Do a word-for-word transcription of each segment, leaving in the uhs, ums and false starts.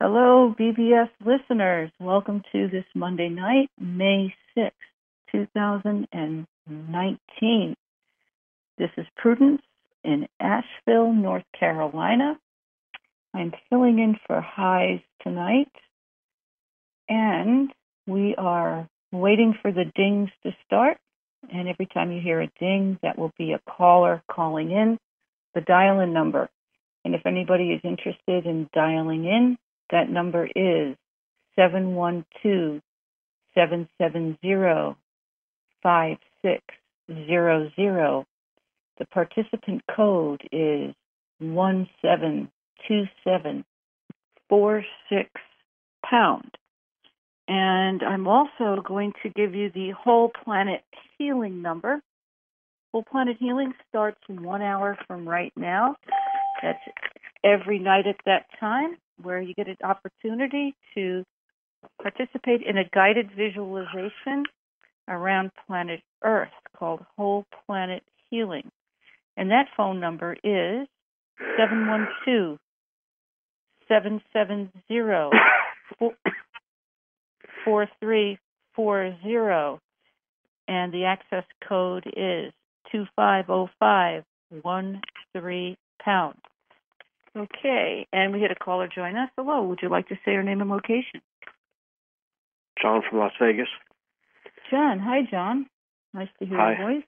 Hello, B B S listeners. Welcome to this Monday night, May sixth, two thousand nineteen. This is Prudence in Asheville, North Carolina. I'm filling in for Highs tonight, and we are waiting for the dings to start. And every time you hear a ding, that will be a caller calling in the dial-in number. And if anybody is interested in dialing in, that number is seven one two, seven seven zero, five six zero zero. The participant code is one seven two seven four six pound. And I'm also going to give you the Whole Planet Healing number. Whole Planet Healing starts one hour from right now. That's every night at that time, where you get an opportunity to participate in a guided visualization around planet Earth called Whole Planet Healing. And that phone number is seven one two, seven seven zero, four three four zero. And the access code is two five zero five one three pound. Okay, and we had a caller join us. Hello, would you like to say your name and location? John from Las Vegas. John, hi, John. Nice to hear Hi. your voice.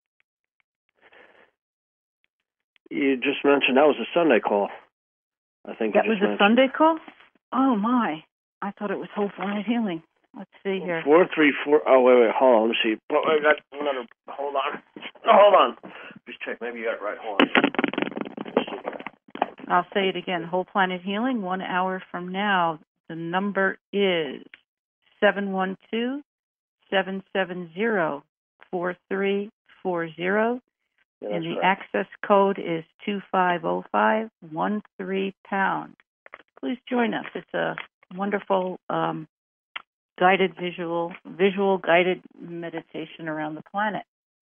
You just mentioned that was a Sunday call. I think That you was just a mentioned. Sunday call? Oh, my. I thought it was Whole Planet Healing. Let's see here. Four three four. Oh wait, wait, hold on. Let me see. Oh, I got another. Hold on. Oh, hold on. Just check. Maybe you got it right. Hold on. Let's see here. I'll say it again. Whole Planet Healing, one hour from now. The number is seven one two, seven seven zero, four three four zero. Yeah, And that's the right. access code is two five zero five one three pound. Please join us. It's a wonderful um, guided visual, visual guided meditation around the planet.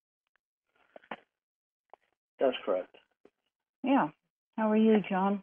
That's correct. Yeah. How are you, John?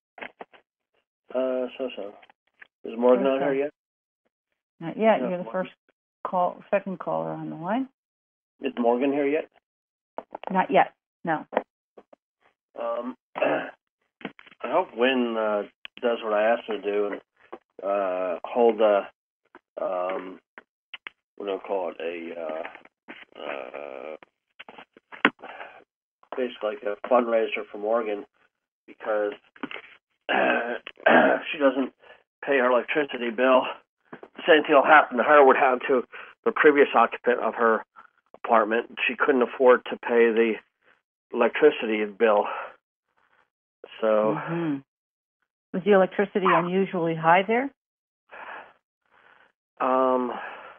Uh, so so. Is Morgan on So-so. here yet? Not yet. No, You're the Morgan. first call, second caller on the line. Is Morgan here yet? Not yet. No. Um, I hope Wynn uh, does what I asked her to do and uh, hold a, um, what do I call it, a, uh, uh, basically like a fundraiser for Morgan, because she doesn't pay her electricity bill. Same thing will happen to her would happen to the previous occupant of her apartment. She couldn't afford to pay the electricity bill. So, Mm-hmm. Was the electricity unusually high there? um,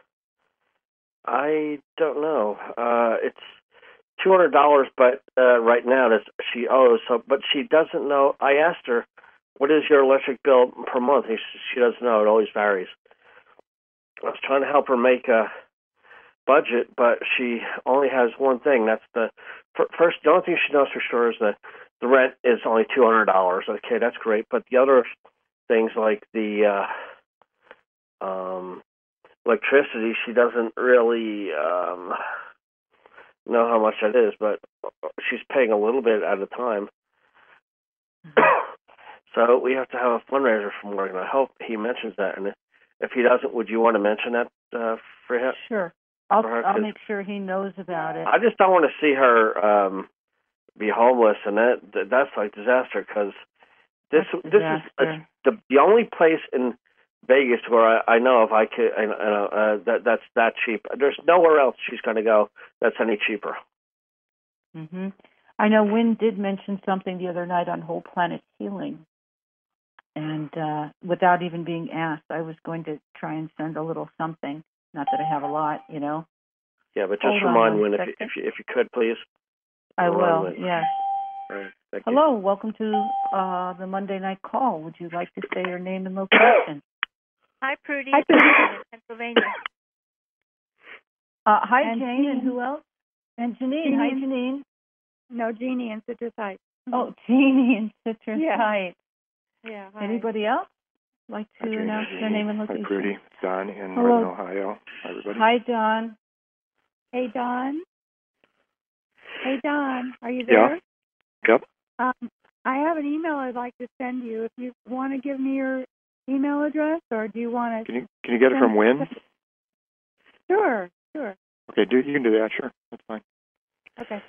I don't know. Uh, it's two hundred dollars, but uh, right now that she owes. So, but she doesn't know. I asked her, "What is your electric bill per month?" She, she doesn't know. It always varies. I was trying to help her make a budget, but she only has one thing. That's the first. The only thing she knows for sure is that the rent is only two hundred dollars. Okay, that's great. But the other things like the uh, um, electricity, she doesn't really um, know how much that is. But she's paying a little bit at a time. So we have to have a fundraiser for Morgan. I hope he mentions that. And if he doesn't, would you want to mention that uh, for him? Sure. I'll, For her, I'll 'cause make sure he knows about it. I just don't want to see her um, be homeless, and that, that that's like disaster. Because this That's this is disaster. it's the the only place in Vegas where I, I know if I could I, uh, uh, that that's that cheap. There's nowhere else she's going to go that's any cheaper. Mm-hmm. I know Wynn did mention something the other night on Whole Planet Healing. And uh, without even being asked, I was going to try and send a little something. Not that I have a lot, you know. Yeah, but just Hold on remind one Wynn if you, second. if you if you could, please. I Remind will, Wynn. yes. All right, thank you. Hello, welcome to uh, the Monday night call. Would you like to say your name and location? Hi, Prudy. Hi, Prudy. In Pennsylvania. Uh, hi, And Jane, Jean. and who else? And Janine. Jeannie. Hi, Janine. No, Jeannie in Citrus Heights. Oh, Jeannie in Citrus Yeah. Heights. Yeah. Hi. Anybody else? like to announce their name and location? Hi, Prudy. Don in Hello. Northern Ohio. Hi, everybody. Hi, Don. Hey, Don. Hey, Don. Are you there? Yeah. Yep. Um, I have an email I'd like to send you. If you want to give me your email address, or do you want to? Can you can you get it from Win? Sure, sure. Okay, do you can do that. Sure, that's fine. Okay.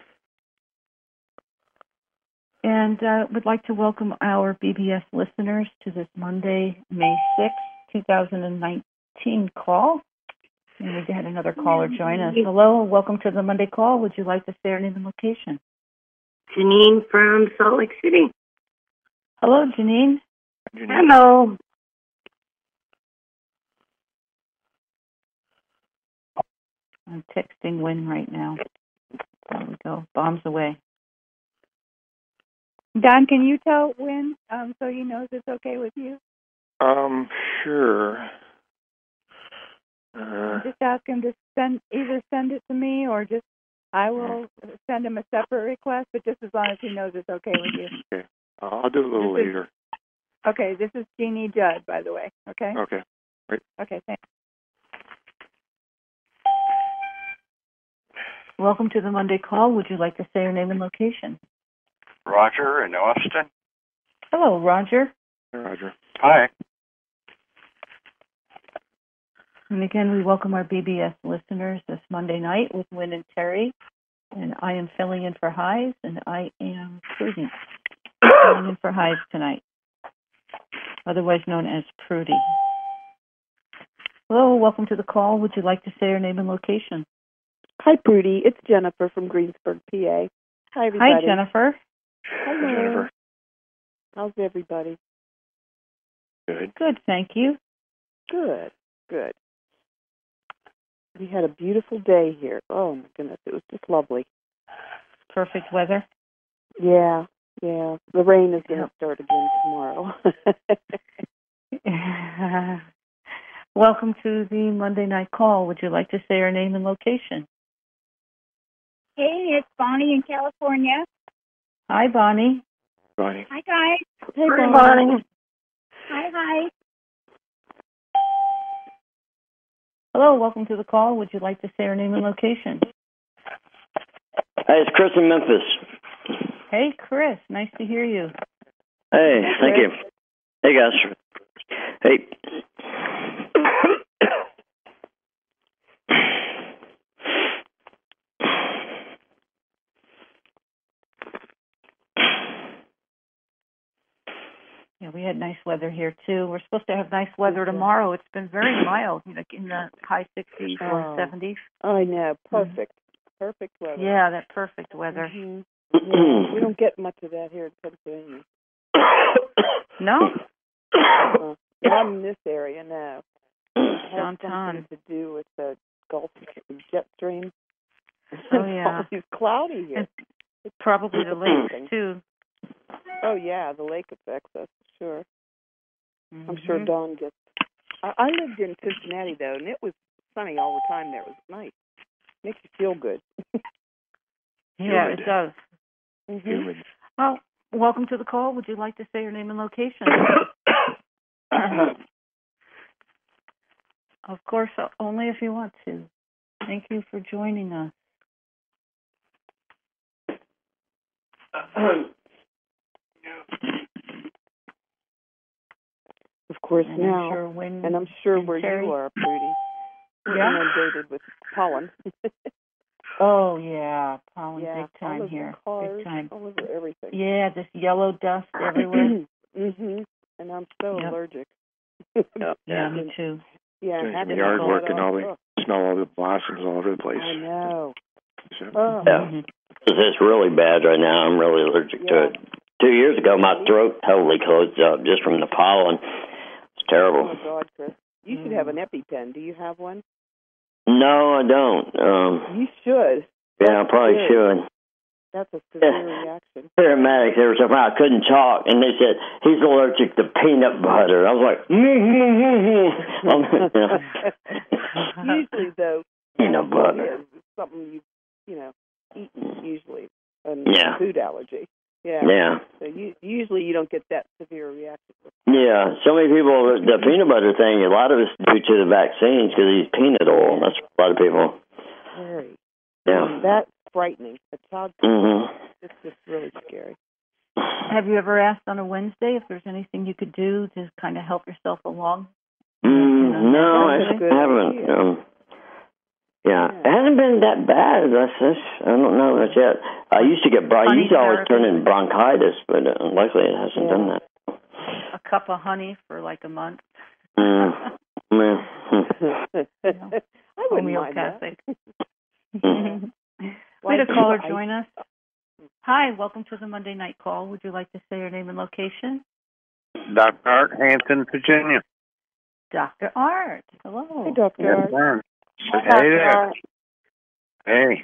And uh, would like to welcome our B B S listeners to this Monday, May sixth, twenty nineteen call. And we had another caller join us. Hello, welcome to the Monday call. Would you like to say your name and location? Janine from Salt Lake City. Hello, Janine. Janine. Hello. I'm texting Win right now. There we go. Bombs away. Don, can you tell Win um, so he knows it's okay with you? Um, sure. Uh, Just ask him to send either send it to me or just I will send him a separate request, but just as long as he knows it's okay with you. okay. Uh, I'll do it a little This is- later. Okay, this is Jeannie Judd, by the way. Okay? Okay. Right. Okay, thanks. Welcome to the Monday call. Would you like to say your name and location? Roger in Austin. Hello, Roger. Hey, Roger. Hi. And again, we welcome our B B S listeners this Monday night with Win and Terry. And I am filling in for Highs, and I am Prudy. Filling in for Highs tonight, otherwise known as Prudy. Hello, welcome to the call. Would you like to say your name and location? Hi, Prudy. It's Jennifer from Greensburg, P A. Hi, everybody. Hi, Jennifer. Hello. Jennifer. How's everybody? Good. Good, thank you. Good, good. We had a beautiful day here. Oh, my goodness. It was just lovely. Perfect weather. Yeah, yeah. The rain is going to Yep. start again tomorrow. Welcome to the Monday night call. Would you like to say your name and location? Hey, it's Bonnie in California. Hi, Bonnie. Bonnie. Hi, guys. Hey, Hi, Bonnie. Bonnie. Hi, hi. Hello, welcome to the call. Would you like to say your name and location? Hey, it's Chris in Memphis. Hey, Chris. Nice to hear you. Hey, thank you. Hey, guys. Hey. Yeah, we had nice weather here, too. We're supposed to have nice weather tomorrow. It's been very mild, like in the high sixties or Oh. seventies. I know. Perfect. Perfect weather. Yeah, that perfect weather. Mhm. Yeah, we don't get much of that here in Pennsylvania. No? Uh, not in this area, no. It has Downtown. something to do with the Gulf jet stream. Oh, yeah. It's cloudy here. And probably the lakes, too. Oh, yeah, the lake affects us, sure. I'm sure Mhm. Dawn gets... I, I lived in Cincinnati, though, and it was sunny all the time there. It was nice. Makes you feel good. Yeah, Humid. it does. Mm-hmm. Humid. Well, welcome to the call. Would you like to say your name and location? Of course, uh, only if you want to. Thank you for joining us. Of course, And now. I'm sure when and I'm sure and where Terry- you are, Prudy. We're Yeah? inundated with pollen. Oh, yeah, pollen yeah, big time all over here. cars, Big time. all over everything. Yeah, this yellow dust everywhere. Mhm. And I'm so Yep. allergic. Yeah, me too. Yeah, Doing having some yard that work and all on- the ugh, smell all the blossoms all over the place. I know. So, Oh, Yeah. Mhm. It's really bad right now. I'm really allergic to Yeah. it. Two years ago, my throat totally closed up just from the pollen. It's terrible. oh God, Chris. You should have an EpiPen. Do you have one? No, I don't. Um, You should. yeah, I probably good. should. That's a severe reaction. Paramedics, there was something I couldn't talk, and they said he's allergic to peanut butter. I was like, mm-hmm. Usually, though, peanut butter. yeah, it's something you, you know, eaten usually, a Yeah. food allergy. Yeah. Yeah, So you, usually you don't get that severe reaction. yeah. Yeah, so many people, the peanut butter thing, a lot of it's due to the vaccines because he's peanut oil. That's a lot of people. Very. Yeah. That's frightening. A child, Mm-hmm. it's just really scary. Have you ever asked on a Wednesday if there's anything you could do to kind of help yourself along? Mm, no, I That's a good haven't. idea. Um, yeah, it hasn't been that bad. That's, that's, I don't know that yet. I used to get, bron- I Honey used to always therapy. turn in bronchitis, but uh, luckily it hasn't Yeah. done that. A cup of honey for like a month. Mm. Mm. I wouldn't mind that. Homeopathic. Mm. We had a Why caller do I- join us. Hi, welcome to the Monday night call. Would you like to say your name and location? Doctor Art, Hampton, Virginia. Doctor Art. Hello. Hey, Doctor Yes, Art. ma'am. Hi, Hey Doctor there. Art. Hey.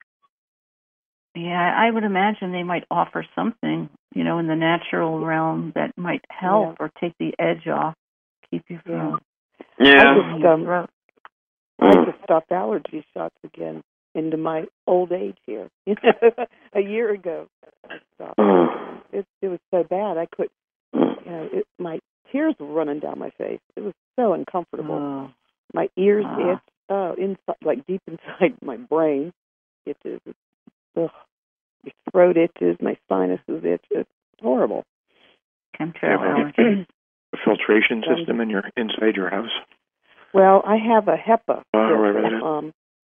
Yeah, I would imagine they might offer something, you know, in the natural realm that might help or take the edge off, keep you from Yeah. I just, um, throat. I Mm. just stopped allergy shots again into my old age here. A year ago, I stopped. Mm. It it was so bad I could, Mm. you know, it, my tears were running down my face. It was so uncomfortable. Oh. My ears Ah. itch, oh, inside, like deep inside my brain itches. Ugh. Your throat itches, my sinuses itch. It's horrible. Chemtrail Yeah. allergy. A filtration system in your inside your house. Well, I have a HEPA Oh, right, filter, right, right. um,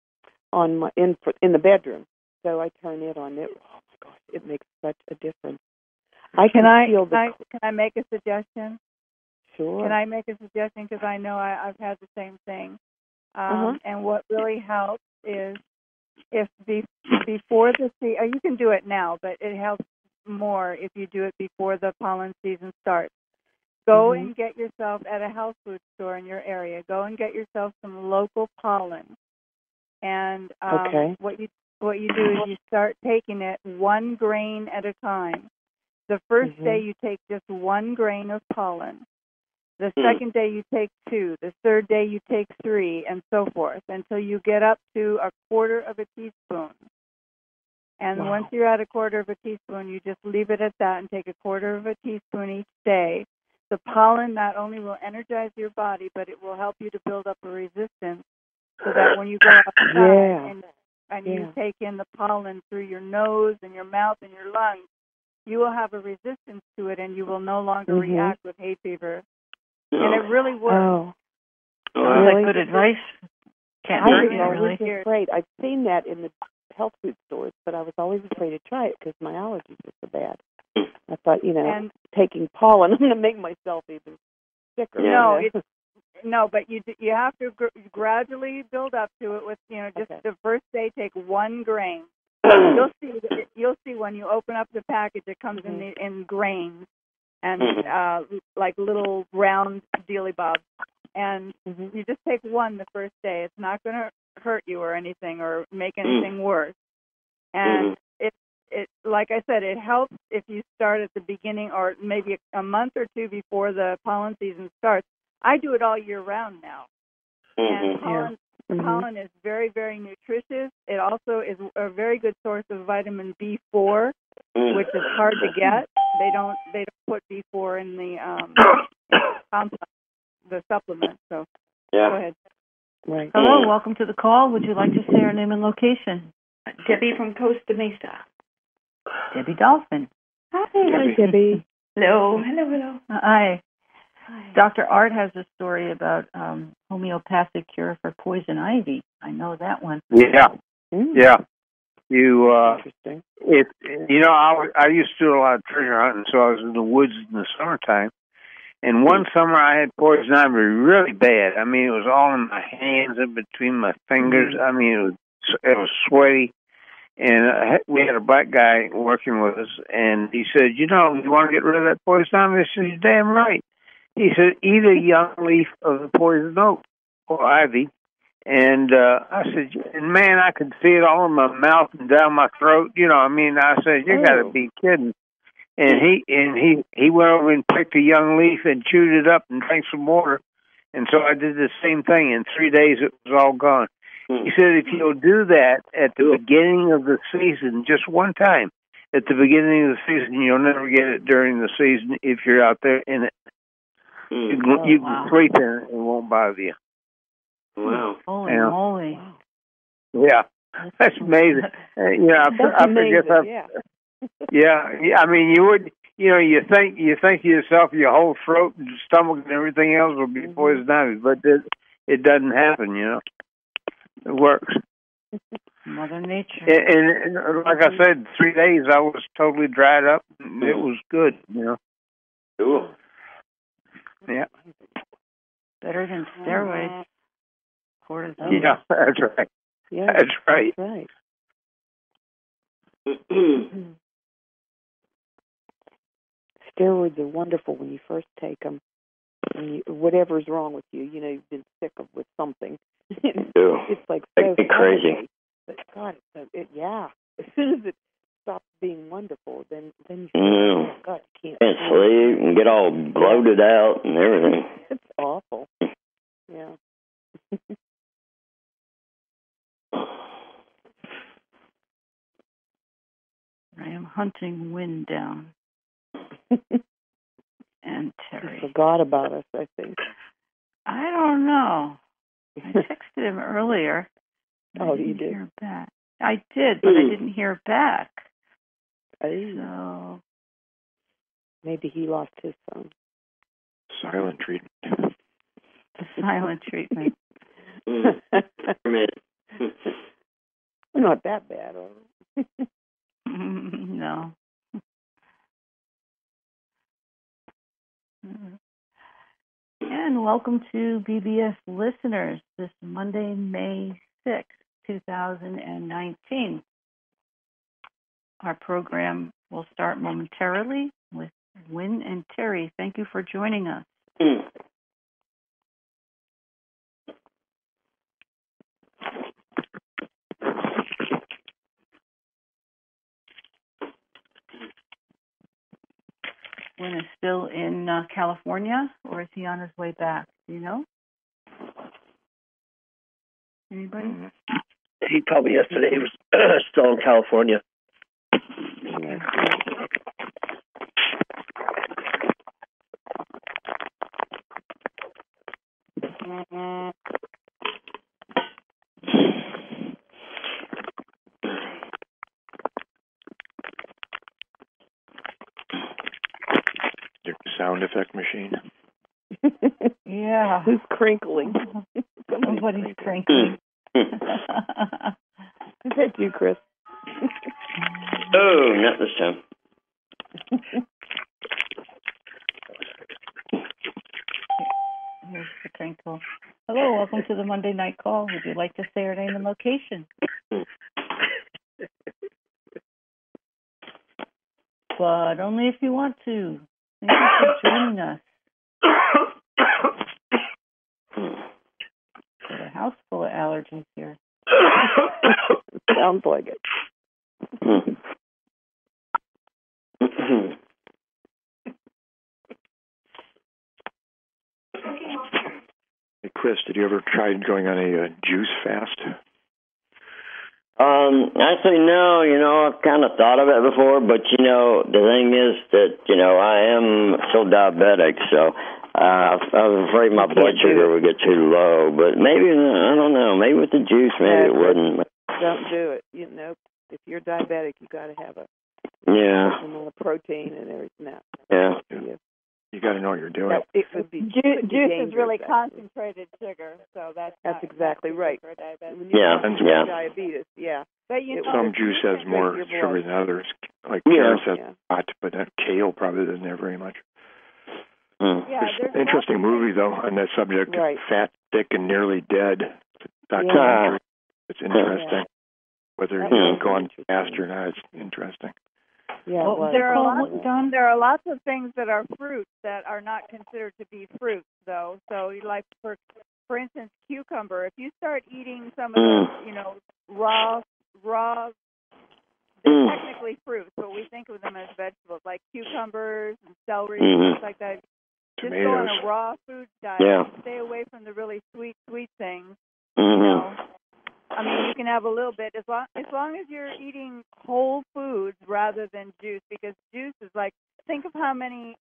on my in in the bedroom, so I turn it on. It, oh my gosh, it makes such a difference. I can, Can I, feel can the I can I make a suggestion? sure. Can I make a suggestion? Because I know I, I've had the same thing. Um, Uh-huh. And what really helps is if be, before the se- uh, you can do it now, but it helps more if you do it before the pollen season starts. Go Mhm. and get yourself at a health food store in your area. Go and get yourself some local pollen. And um, Okay. what you what you do is you start taking it one grain at a time. The 1st Mhm. day you take just one grain of pollen. The Mm. second day you take two. The third day you take three, and so forth, until you get up to a quarter of a teaspoon. And Wow. once you're at a quarter of a teaspoon, you just leave it at that and take a quarter of a teaspoon each day. The pollen not only will energize your body, but it will help you to build up a resistance so that when you go outside Yeah. and, and Yeah. you take in the pollen through your nose and your mouth and your lungs, you will have a resistance to it and you will no longer Mhm. react with hay fever. And it really works. Oh, Oh, Sounds really? like good advice. Can't I hurt was you, always really. afraid. I've seen that in the health food stores, but I was always afraid to try it because my allergies were so bad. I thought, you know, And taking pollen, I'm going to make myself even sicker. Yeah. no, you know? it's no, but you d- you have to gr- gradually build up to it with, you know, just Okay. the first day take one grain. You'll see that- you'll see when you open up the package it comes in the, in grains and Mhm. uh like little round dealy bobs. And Mhm. you just take one the first day. It's not going to hurt you or anything or make anything worse. And Mhm. it it like I said, it helps if you start at the beginning or maybe a, a month or two before the pollen season starts. I do it all year round now. And Mhm. pollen, Mhm. pollen is very, very nutritious. It also is a very good source of vitamin B four, Mm. which is hard to get. They don't they don't put B four in the um complex, the supplement. So Yeah. go ahead. Right. Hello, Mm. welcome to the call. Would you like to say your name and location? Debbie from Costa Mesa. Debbie Dolphin. Hi. Hi, Debbie. Hello. Hello, hello. Hi. Hi. Doctor Art has a story about um, homeopathic cure for poison ivy. I know that one. Yeah, Mm. yeah. You, uh, Interesting. it, you know, I, was- I used to do a lot of treasure hunting, so I was in the woods in the summertime. And one summer I had poison ivy really bad. I mean, it was all in my hands and between my fingers. I mean, it was it was sweaty. And I had, we had a black guy working with us, and he said, you know, you want to get rid of that poison ivy? I said, you're damn right. He said, eat a young leaf of the poison oak or ivy. And uh, I said, and man, I could see it all in my mouth and down my throat. You know, I mean, I said, you got to Oh. be kidding. And he and he he went over and picked a young leaf and chewed it up and drank some water. And so I did the same thing. In three days, it was all gone. He said, if you'll do that at the beginning of the season, just one time, at the beginning of the season, you'll never get it during the season if you're out there in it. You Mm. can, Oh, you can wow. sleep in it; it won't bother you. Wow. Holy Yeah. moly. Yeah, that's amazing. Uh, you know, I, That's I amazing. guess I've, Yeah. yeah, yeah. I mean, you would, you know, you think you think to yourself, your whole throat and stomach and everything else will be Mhm. poison ivy, but it, it doesn't happen. You know, it works. Mother Nature. And, and like I said, three days I was totally dried up. And it was good. You know. Cool. Yeah. Better than steroids. Cortisone. Yeah, that's right. Yeah. That's right. That's right. Steroids are wonderful when you first take them. When you, whatever's wrong with you, you know, you've been sick of with something. Ew. It's like so Make me crazy. healthy. But God, it's so, it, yeah. As soon as it stops being wonderful, then then you feel Mm. like, oh God, you can't Can't sleep and get all bloated out and everything. It's awful. Yeah. I am hunting Wind down. And He Terry. forgot about us, I think. I don't know. I texted him earlier. Oh, I didn't you did? hear back. I did, but I didn't hear back. Oh, So maybe he lost his phone. Silent treatment. silent treatment. Mm. Not that bad, are we? No. And welcome to B B S listeners this Monday, May sixth, two thousand nineteen. Our program will start momentarily with Wynn and Terry. Thank you for joining us. Mm. Wynn is still in uh, California, or is he on his way back? Do you know? Anybody? Mm-hmm. He told me yesterday he was still in California. Your sound effect machine. Yeah. Who's crinkling? Somebody's crinkling. Is that you, Chris? Oh, not this time. Here's the crinkle. Hello, welcome to the Monday Night Call. Would you like to say your name and location? But only if you want to. Thank you for joining us. Got a house full of allergies here. Sounds like it. Hey, Chris, did you ever try going on a uh, juice fast? Um, actually, no, you know, I've kind of thought of it before, but, you know, the thing is that, you know, I am still diabetic, so uh, I was afraid my blood sugar would get too low, but maybe, I don't know, maybe with the juice, maybe it wouldn't. Don't do it. You know, if you're diabetic, you got to have a Yeah. amount of protein and everything. That. Yeah. Yeah. You got to know what you're doing. That, it would be Ju- could be juice is dangerous, really actually. concentrated sugar, so that's That's not, exactly not right. for a diabetic. When you Yeah, have yeah. diabetes, yeah. But you It know, Some juice has concentrate more your blood. sugar than others. Like Yeah. carrots has Yeah. a lot, but that kale probably doesn't have very much. Hmm. yeah, There's there's an interesting lots of movie, things- though, on that subject, Right. Fat, Thick, and Nearly Dead. It's a Yeah. documentary. It's interesting. Whether That you was know, go on interesting. fast or not, it's interesting. Yeah, What it was was. it There are called? lots, Don. There are lots of things that are fruits that are not considered to be fruits, though. So, you like for for instance, cucumber. If you start eating some of Mm. the, you know, raw raw, they're Mm. technically fruits, but we think of them as vegetables, like cucumbers and celery, Mhm. things like that. Just go Tomatoes. on a raw food diet. Yeah. Stay away from the really sweet, sweet things. Mhm. You know, I mean, you can have a little bit as long as long as you're eating whole foods rather than juice, because juice is like, think of how many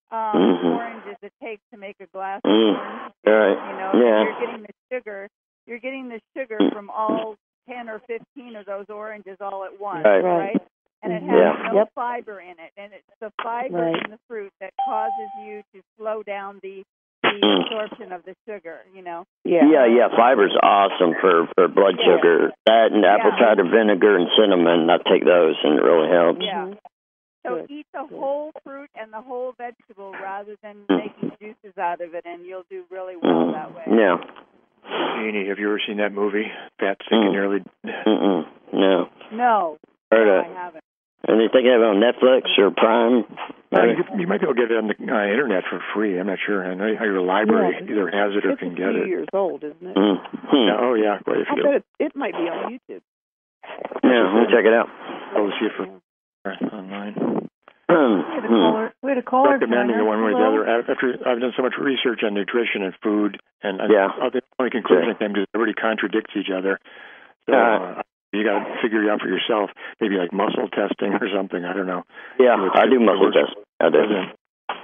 um, Mhm. oranges it takes to make a glass of Mm. orange. Right. You know, Yeah. you're getting the sugar. You're getting the sugar from all ten or fifteen of those oranges all at once, Right. right? And it has Yeah. no Yep. fiber in it, and it's the fiber Right. in the fruit that causes you to slow down the the absorption of the sugar. You know. Yeah. Yeah, yeah, fiber's awesome for, for blood Yeah. sugar. That and apple Yeah. cider vinegar and cinnamon, I take those and it really helps. Yeah. Mhm. So Good, eat the good. whole fruit and the whole vegetable rather than Mm. making juices out of it, and you'll do really well Mm. that way. Yeah. Jeannie, have you ever seen that movie, Fat, Sick, and Mm. Nearly? Mm-mm. No. No, Heard no, of I haven't. anything you have on Netflix or Prime? Uh, you, could- you might be able to get it on the uh, internet for free. I'm not sure. I know how your library Yeah. either has it or It's can a get few it. years old, isn't it? Mm. Hmm. Yeah, oh, yeah, quite a I few. bet it, it might be on YouTube. Yeah, we'll check it out. I'll see it for online. We had a caller. We had a caller. Recommending join it us. one way or the Hello? other. After I've done so much research on nutrition and food, and I, Yeah. I, the only conclusion I came to is everybody contradicts each other. So Uh, uh, you got to figure it out for yourself. Maybe like muscle testing or something. I don't know. Yeah, See what's I good do for muscle work. tests. I do. Wasn't-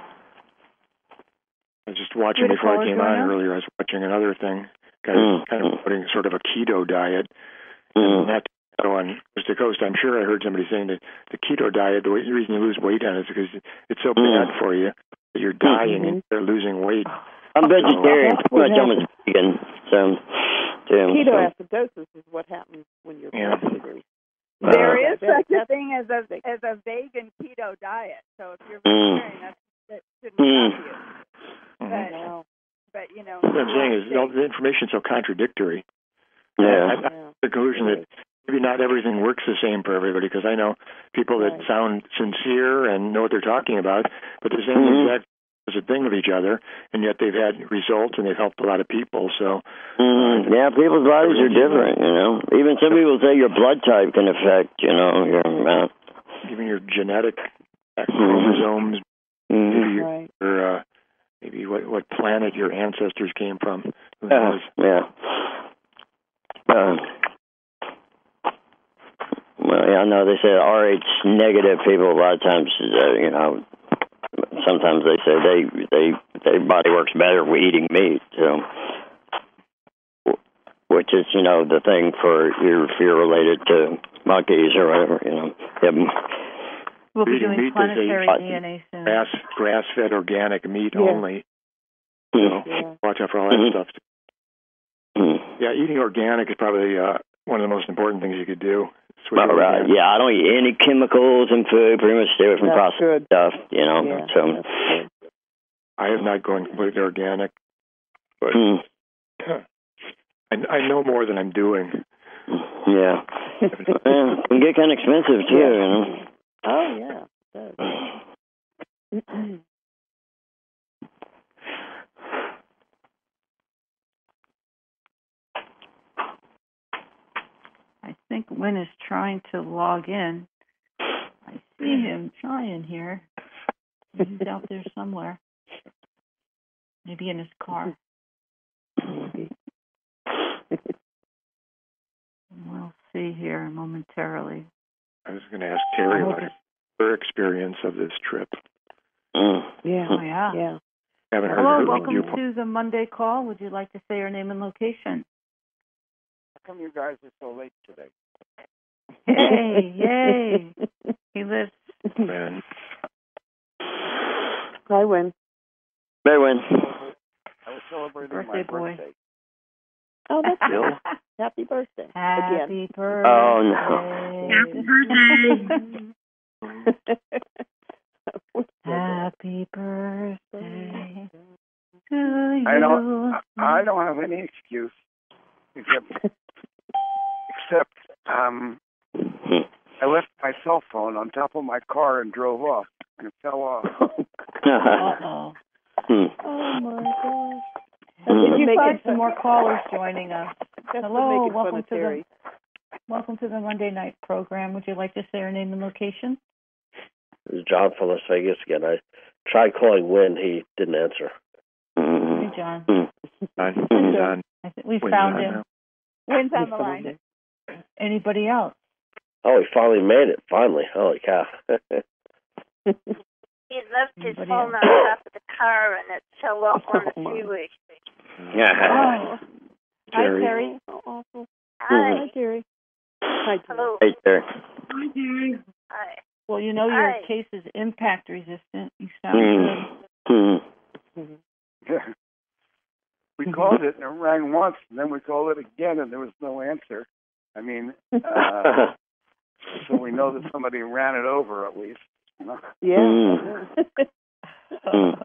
I was just watching Wait a before I caller, came join on us? earlier. I was watching another thing, guys Mm. kind of putting sort of a keto diet. Mm. And that on coast to coast, I'm sure I heard somebody saying that the keto diet, the, way, the reason you lose weight on it is because it's so bad Mm. for you that you're dying Mhm. and you're losing weight. I'm vegetarian. That's Pretty what much almost vegan. So, yeah, so. Ketoacidosis is what happens when your Yeah. blood sugars. Uh, There Yeah, is that- such a that's- thing as a as a vegan keto diet. So if you're Mm. vegetarian, that's, that shouldn't Mm. stop you. Mhm. But Wow. but you know. What I'm saying is all the information's so contradictory. Yeah. I, I, Yeah. the conclusion that maybe not everything works the same for everybody, because I know people that Right. sound sincere and know what they're talking about, but they're saying Mhm. the exact opposite thing of each other, and yet they've had results and they've helped a lot of people. So Mm, yeah, people's bodies are different, you know. Even some people say your blood type can affect, you know, your amount. even your genetic chromosomes, Mm-hmm. maybe your, Right. your uh, maybe what what planet your ancestors came from. Who Uh, knows? yeah. Uh, well, yeah, I know they say R H negative people a lot of times, uh, you know, sometimes they say they they their body works better with eating meat. So, which is, you know, the thing for your if you're related to monkeys or whatever, you know. Yep. We'll be Eating doing meat, they say planetary D N A soon. Grass grass fed organic meat Yeah. only. So Yeah. watch out for all that Mhm. stuff. Mm. Yeah, eating organic is probably uh, one of the most important things you could do. Switch All over right. again. Yeah, I don't eat any chemicals in food. Pretty much stay away from That's processed good. stuff. You know. Yeah. So. That's good. I have not gone completely organic, but Mm. I, I know more than I'm doing. Yeah. Yeah, it can get kind of expensive too. Yeah. You know. Oh yeah. It does. I think Wynn is trying to log in. I see him trying here. He's out there somewhere. Maybe in his car. We'll see here momentarily. I was going to ask Terry I hope about it's- her experience of this trip. Mm. Yeah. Oh, yeah. Yeah. Haven't heard Hello, her welcome viewpoint. to the Monday call. Would you like to say your name and location? How come you guys are so late today? Yay, yay. He lives. Man, I win. They win. I was celebrating Birthday my boy. birthday. Oh, that's cool. Happy birthday. Happy birthday. Oh, no. Happy Happy birthday. birthday to you. I don't. I don't have any excuse except except um. I left my cell phone on top of my car and drove off, and it fell off. Uh-oh. Hmm. Oh my gosh. Mm. Did you Make find it some fun- more callers joining us? That's Hello, making fun welcome of to Terry. the welcome to the Monday night program. Would you like to say your name and location? This is John from Las Vegas again. I tried calling Wynn. He didn't answer. Mm. Hey, John. Mm. on, he's on. I think we Wynn's found on him. now. When's on We the found line? it. Anybody else? Oh, he finally made it. Finally. Holy cow. He He left his Anybody phone else? on top of the car and it fell off on the Oh, my. freeway. Yeah. Oh. Hi, Terry. Terry. Oh, awful. Hi. Hi, Jerry. Hi, Jerry. Hello. Hey there. Hi. Well, you know your Hi. case is impact resistant. You sound Mm. good. Mm. Yeah. We called it and it rang once, and then we called it again, and there was no answer. I mean, uh, so we know that somebody ran it over at least. You know? Yeah. Mm. Mm.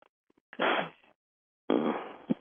Mm.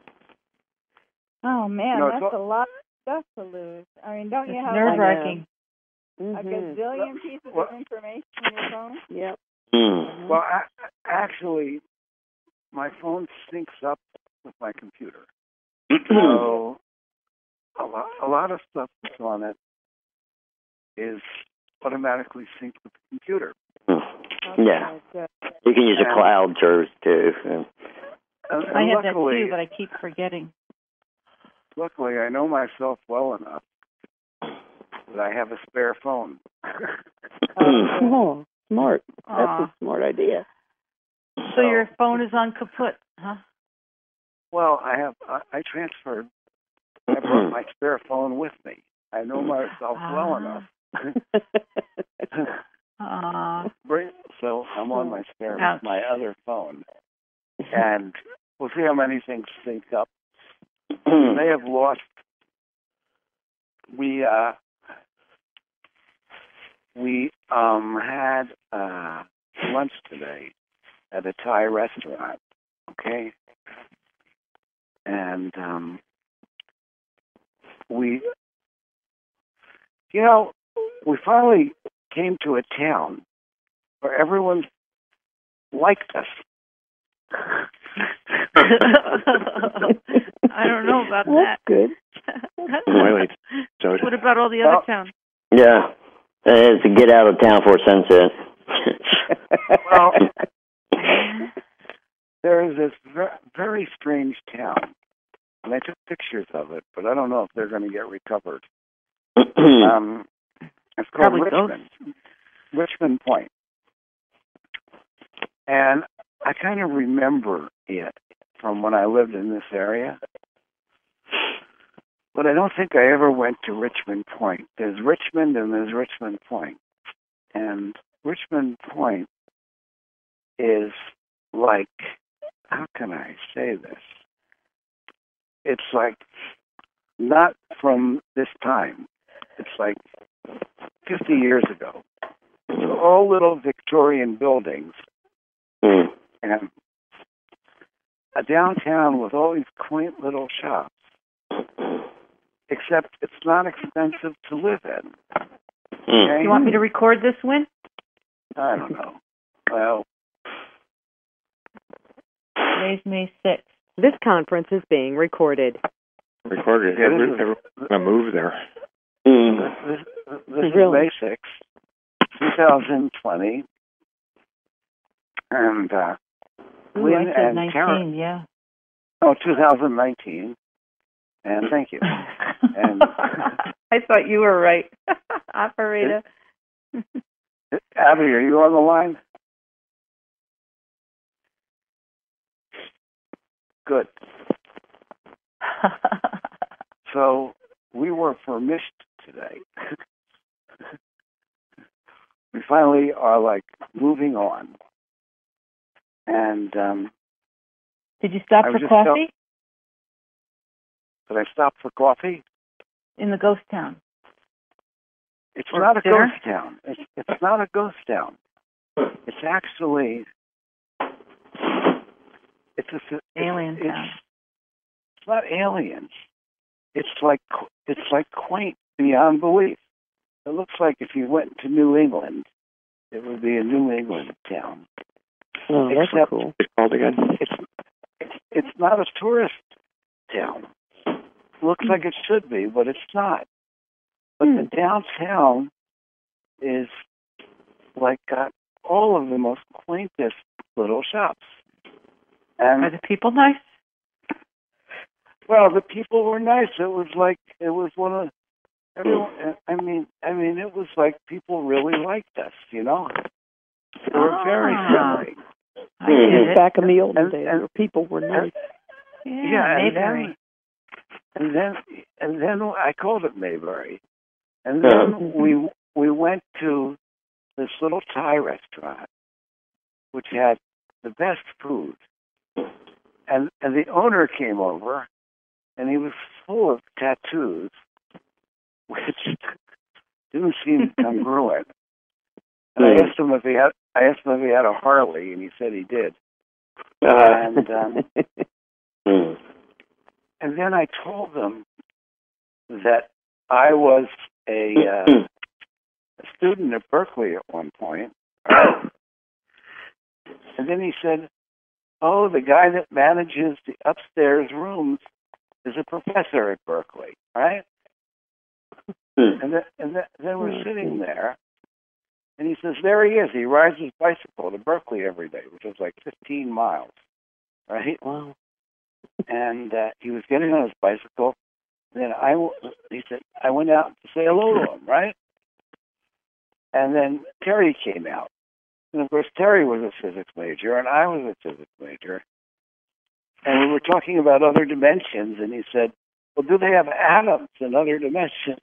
Oh man, No, it's that's all- a lot of stuff to lose. I mean, don't you It's have nerve like wracking. a Mm-hmm. gazillion pieces Well- of information in your phone? Yep. Mm. Well, a- actually, my phone syncs up with my computer. So a lot, a lot of stuff that's on it is automatically synced with the computer. Yeah. Okay, You can use a And- cloud service too. And, and I have that luckily, too, but I keep forgetting. luckily, I know myself well enough that I have a spare phone. Oh, smart. That's Aw. a smart idea. So your phone is on kaput, huh? Well, I have. I, I transferred. I brought my spare phone with me. I know myself well Ah. enough. Aw. Bring- so I'm on my spare, Ouch. my other phone, and we'll see how many things sync up. We may have lost. We uh, we um had uh lunch today at a Thai restaurant. Okay, and um, we, you know, we finally came to a town where everyone liked us. I don't know about That's that. good. Wiley, so What about all the Well- other towns? Yeah. It's to get out of town for sunset. Well, there is this ver- very strange town, and I took pictures of it, but I don't know if they're going to get recovered. Um, it's called Probably both. Richmond, Richmond Point, and I kind of remember it from when I lived in this area, but I don't think I ever went to Richmond Point. There's Richmond and there's Richmond Point, and Richmond Point is like, how can I say this? It's like not from this time. It's like fifty years ago. It's all little Victorian buildings Mm. and a downtown with all these quaint little shops. Except it's not expensive to live in. Mm. Okay? You want me to record this one? I don't know. Well, Today's May sixth. This conference is being recorded. recorded. Yeah, this Every, is- every, I move there. Mm. this, this, this is Really? May sixth, twenty twenty. And, uh, Ooh, Lynn I said and nineteen, Karen, yeah. oh, twenty nineteen. And thank you. And I thought you were right. Operator. Abby, are you on the line? Good. So we were for missed today. We finally are like moving on. And um, Did you stop I for was just coffee did I stop for coffee? in the ghost town? It's Or not a dinner? ghost town. It's it's not a ghost town. It's actually it's a it's, Alien it's, town. It's not aliens. It's like it's like quaint beyond belief. It looks like if you went to New England, it would be a New England town. Oh, that's Except cool. It's called again. it's it's it's not a tourist town. Looks like it should be, but it's not. But the downtown is like got all of the most quaintest little shops. And Are the people nice? well, the people were nice. It was like it was one of everyone. I mean, I mean, it was like people really liked us. You know, they were very Ah. friendly. I get it. Back in the olden And- days, and- where people were nice. Yeah, Yeah, and Mayberry. then, and then and then I called it Mayberry, and then we we went to this little Thai restaurant, which had the best food, and and the owner came over, and he was full of tattoos, which didn't seem congruent. And I asked him if he had I asked him if he had a Harley, and he said he did. And um, and then I told them that I was a, uh, a student at Berkeley at one point. And then he said, "Oh, the guy that manages the upstairs rooms is a professor at Berkeley, right?" And then, and then, then we're sitting there, and he says, "There he is. He rides his bicycle to Berkeley every day, which is like fifteen miles, right?" Wow. And uh, he was getting on his bicycle. Then I, w- he said, I went out to say hello to him, right? And then Terry came out. And of course, Terry was a physics major, and I was a physics major. And we were talking about other dimensions, and he said, "Well, do they have atoms in other dimensions?"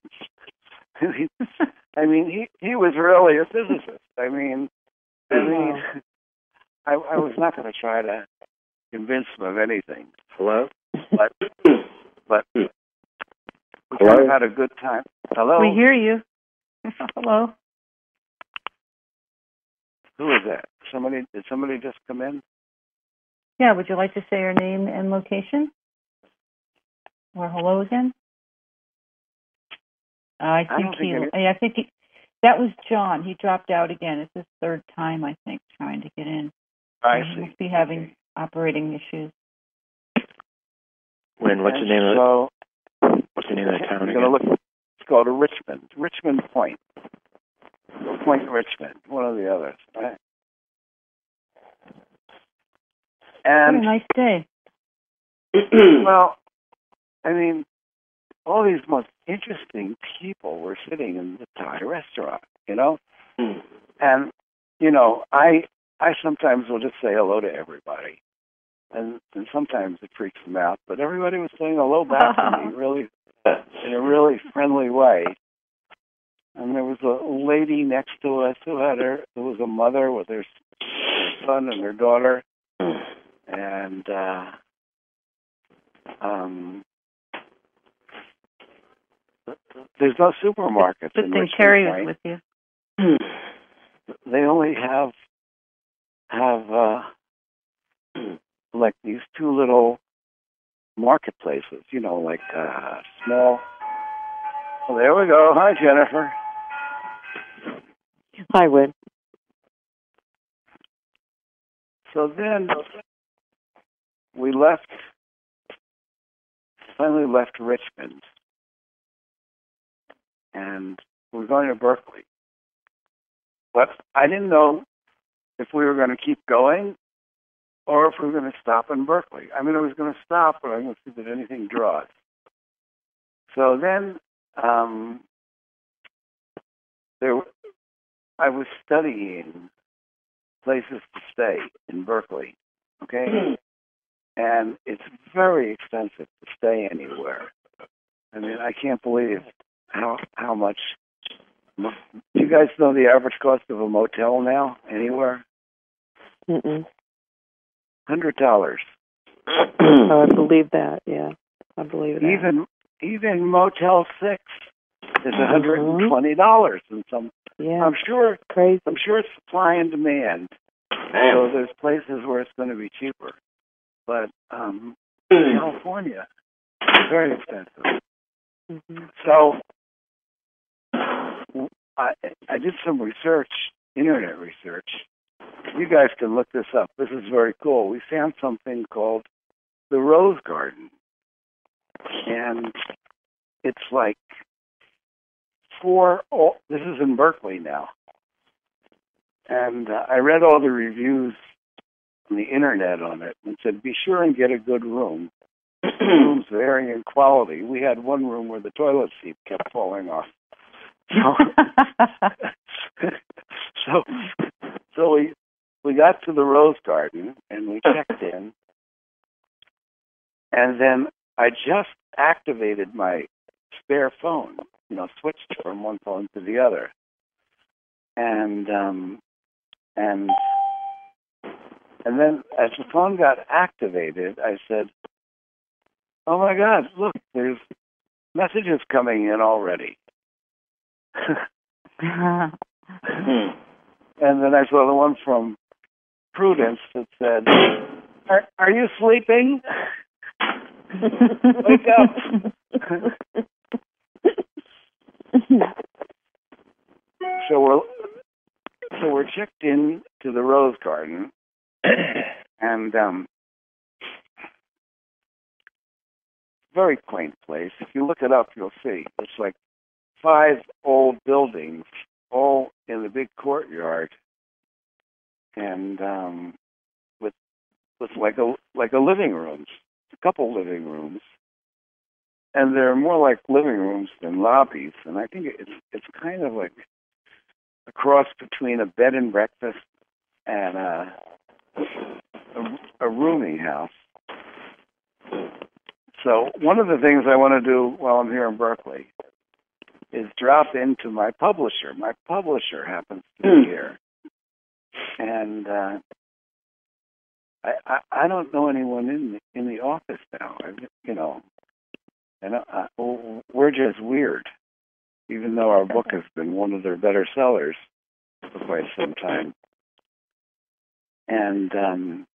I mean, he, he was really a physicist. I mean, I mean, I, I was not going to try to convince him of anything. Hello? But, but we Hello? kind of had a good time. Hello? We hear you. Hello. Who is that? Somebody? Did somebody just come in? Yeah, would you like to say your name and location? Or hello again? Uh, I I think don't he. think I think he. That was John. He dropped out again. It's his third time, I think, trying to get in. I he see. must be having operating issues. When? What's the name of So, it? What's the name of the town we're again? going to look. It's called Richmond. Richmond Point. Or Point Richmond. One of the others, right? What a And nice day. well, I mean, all these most interesting people were sitting in the Thai restaurant, you know? And, you know, I I sometimes will just say hello to everybody. And, and sometimes it freaks them out. But everybody was saying hello back to me really in a really friendly way. And there was a lady next to us who had her, who was a mother with her son and her daughter. And, uh, um, there's no supermarkets Good in thing Richmond Terry Point. was with you. They only have have uh, like these two little marketplaces, you know, like uh, small. Well, there we go. Hi, Jennifer. Hi, Win. So then we left. Finally left Richmond, and we're going to Berkeley. But I didn't know if we were going to keep going or if we were going to stop in Berkeley. I mean, I was going to stop, but I was going to see that anything draws. So then um, there, I was studying places to stay in Berkeley, okay? And it's very expensive to stay anywhere. I mean, I can't believe how how much. Do you guys know the average cost of a motel now, anywhere? Mm-mm. Hundred dollars. Oh, I believe that. Yeah, I believe that. Even even Motel Six is a hundred and twenty dollars, and some. Yeah, I'm sure. crazy. I'm sure it's supply and demand. So there's places where it's going to be cheaper, but um, California, is very expensive. Mm-hmm. So I I did some research, internet research. You guys can look this up. This is very cool. We found something called the Rose Garden, and it's like four. Oh, this is in Berkeley now, and uh, I read all the reviews on the internet on it, and said be sure and get a good room. Rooms vary in quality. We had one room where the toilet seat kept falling off. So, so, so we we got to the Rose Garden, and we checked in. And then I just activated my spare phone, you know, switched from one phone to the other. And um, and and then as the phone got activated, I said, "Oh my God, look, there's messages coming in already." And then I saw the one from Prudence that said, "Are, are you sleeping? Wake up." So we're so we're checked in to the Rose Garden, and um, very quaint place. If you look it up, you'll see it's like five old buildings, all in the big courtyard, and um, with with like a like a living rooms, a couple living rooms. And they're more like living rooms than lobbies, and I think it's it's kind of like a cross between a bed and breakfast and a a, a rooming house. So one of the things I want to do while I'm here in Berkeley is drop into my publisher. My publisher happens to be here, and uh, I, I I don't know anyone in the, in the office now. I, you know. And uh, we're just weird, even though our book has been one of their better sellers for quite some time. And um,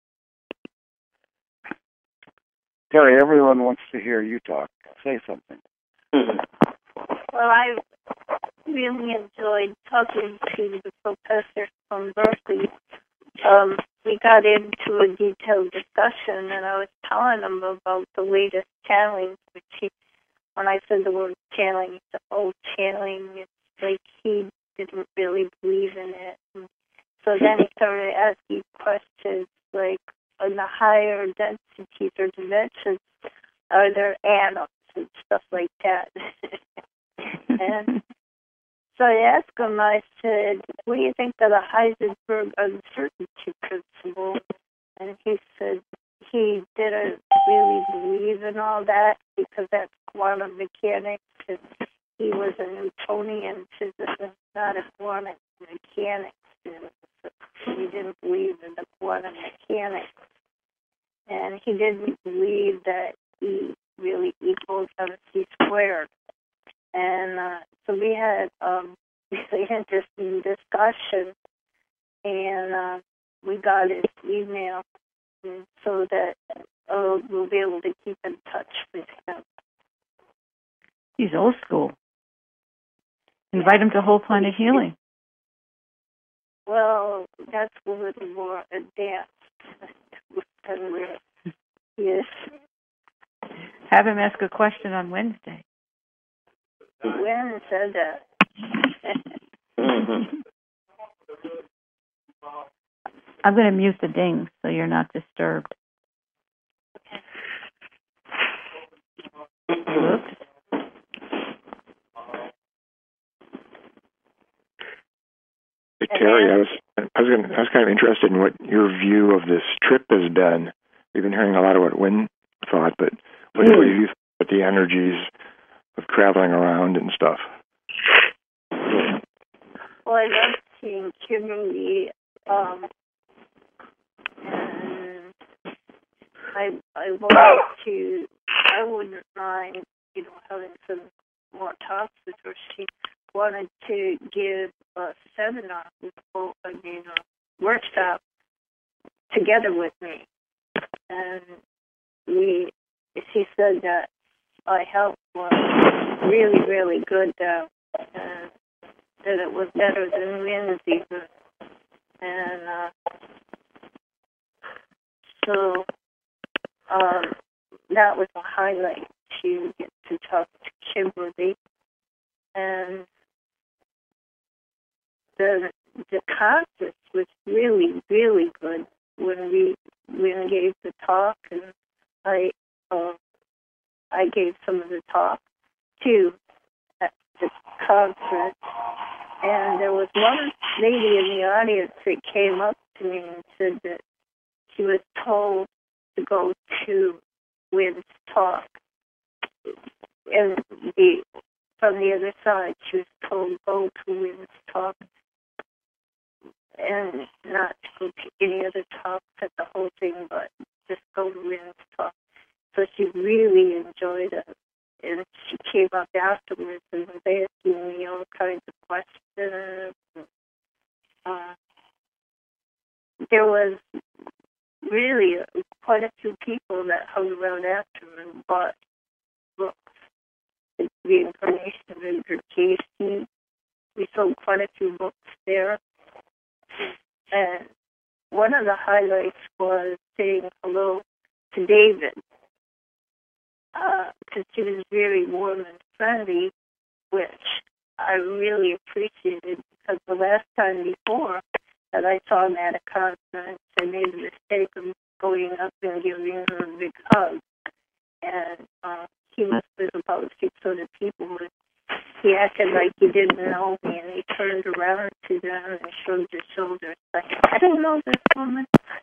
Terry, everyone wants to hear you talk. Say something. Well, I really enjoyed talking to the professor from Berkeley. Um, we got into a detailed discussion, and I was telling him about the latest channeling, which he, when I said the word channeling, it's an old channeling. It's like he didn't really believe in it. And so then he started asking questions like, in the higher densities or dimensions, are there animals and stuff like that? And so I asked him, I said, what do you think of the Heisenberg uncertainty principle? And he said he didn't really believe in all that because that's quantum mechanics. And he was a Newtonian physicist, not a quantum mechanics student. So he didn't believe in the quantum mechanics. And he didn't believe that E really equals mc squared. And uh, so we had um, really interesting discussion, and uh, we got his email so that uh, we'll be able to keep in touch with him. He's old school. Invite him to Whole Planet Healing. Well, that's a little more advanced than we're, yes. Have him ask a question on Wednesday. When said that? I'm going to mute the dings so you're not disturbed. Oops. Hey, Terry, I was I was gonna, I was kind of interested in what your view of this trip has been. We've been hearing a lot of what Wynn thought, but what do you think about the energies of traveling around and stuff? Well, I love seeing Kimberly, um, and I I wanted to, I wouldn't mind, you know, having some more talks with her. She wanted to give a seminar, I mean, a workshop together with me, and we, she said that my health was really, really good now, and that it was better than Wynn's even. And uh, so um, that was a highlight to get to talk to Kimberly. And the the conference was really, really good when we when we gave the talk, and I uh, I gave some of the talk too at the conference. And there was one lady in the audience that came up to me and said that she was told to go to Wynn's Talk. And the, from the other side, she was told go to Wynn's Talk and not to go to any other talks at the whole thing, but just go to Wynn's Talk. So she really enjoyed it. And she came up afterwards and was asking me all kinds of questions. Uh, there was really a, quite a few people that hung around after her and bought books. The Reincarnation of Edgar Casey. We sold quite a few books there. And one of the highlights was saying hello to David. Because uh, she was very warm and friendly, which I really appreciated, because the last time before that I saw him at a conference, I made a mistake of going up and giving her a big hug. And uh, he must have been about six hundred people, but he acted like he didn't know me, and he turned around to them and shrugged his shoulders like, I don't know this woman.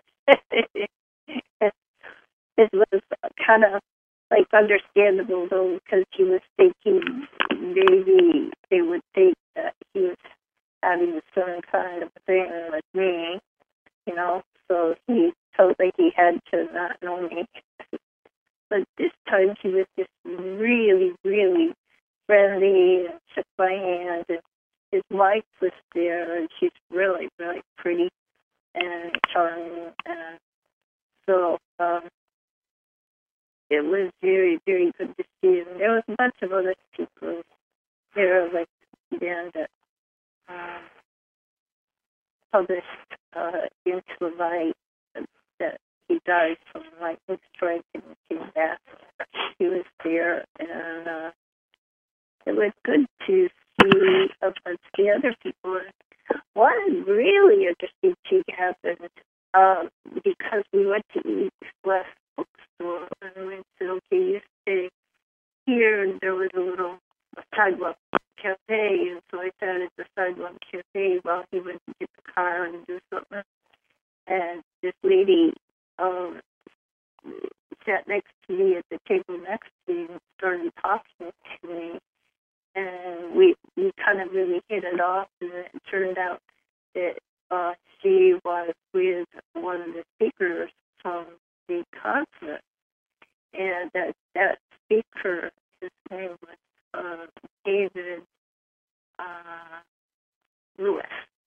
It was kind of like understandable, though, because he was thinking maybe they would think that he was having some kind of thing with me, you know, so he felt like he had to not know me. But this time he was just really, really friendly and shook my hand, and his wife was there, and she's really, really pretty and charming, and so um, it was very, very good to see him. There was a bunch of other people there, like Dan, that um, published uh, Into the Light, that he died from lightning strike and came back. He was there, and uh, it was good to see a bunch of the other people. One really interesting thing happened um, because we went to East West Bookstore, and we said, okay, you stay here, and there was a little sidewalk cafe, and so I sat at the sidewalk cafe while he went to get the car and do something. And this lady um, sat next to me at the table next to me and started talking to me. And we we kind of really hit it off, and it turned out that uh, she was with one of the speakers from the conference. And that, that speaker, his name was uh, David uh, Lewis.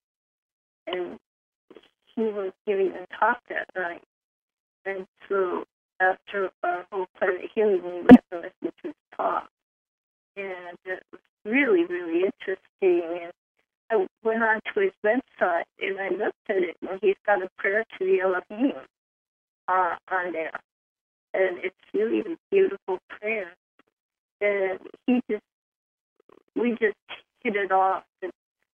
And he was giving a talk that night. And so after our whole planet healing, we went to listen to his talk. And it was really, really interesting. And I went on to his website, and I looked at it, and he's got a prayer to the Elohim uh, on there. And it's really a beautiful prayer. And he just, we just hit it off. And